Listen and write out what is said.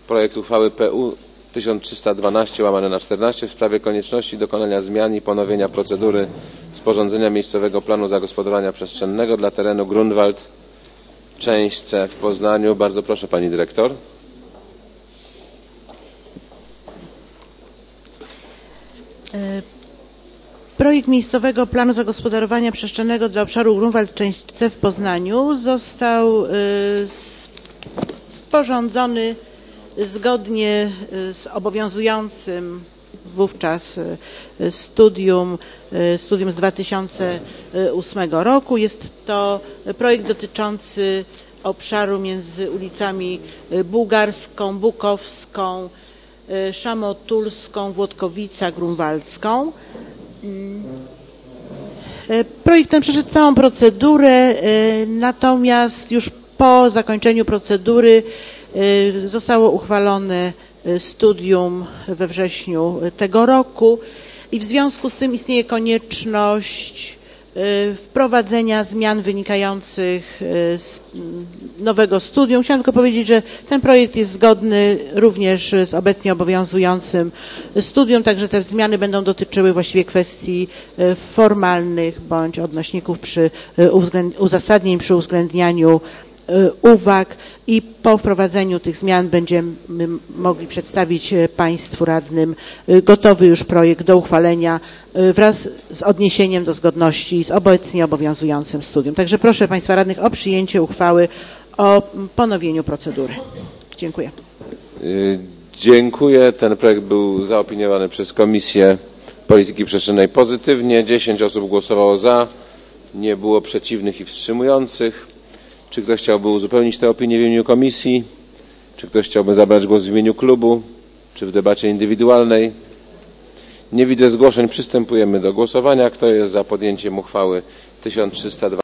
projekt uchwały PU 1312/14 w sprawie konieczności dokonania zmian i ponowienia procedury sporządzenia miejscowego planu zagospodarowania przestrzennego dla terenu Grunwald, część C w Poznaniu. Bardzo proszę pani dyrektor. Projekt miejscowego planu zagospodarowania przestrzennego dla obszaru Grunwald, część C w Poznaniu został sporządzony zgodnie z obowiązującym wówczas studium z 2008 roku. Jest to projekt dotyczący obszaru między ulicami Bułgarską, Bukowską, Szamotulską, Włodkowica, Grunwaldzką. Projekt ten przeszedł całą procedurę, natomiast już po zakończeniu procedury zostało uchwalone studium we wrześniu tego roku i w związku z tym istnieje konieczność wprowadzenia zmian wynikających z nowego studium. Chciałam tylko powiedzieć, że ten projekt jest zgodny również z obecnie obowiązującym studium, także te zmiany będą dotyczyły właściwie kwestii formalnych bądź odnośników przy uzasadnień, przy uwzględnianiu uwag i po wprowadzeniu tych zmian będziemy mogli przedstawić Państwu radnym gotowy już projekt do uchwalenia wraz z odniesieniem do zgodności z obecnie obowiązującym studium. Także proszę Państwa radnych o przyjęcie uchwały o ponowieniu procedury. Dziękuję. Dziękuję. Ten projekt był zaopiniowany przez Komisję Polityki Przestrzennej pozytywnie. 10 osób głosowało za, nie było przeciwnych i wstrzymujących. Czy ktoś chciałby uzupełnić tę opinię w imieniu komisji? Czy ktoś chciałby zabrać głos w imieniu klubu? Czy w debacie indywidualnej? Nie widzę zgłoszeń. Przystępujemy do głosowania. Kto jest za podjęciem uchwały 1302?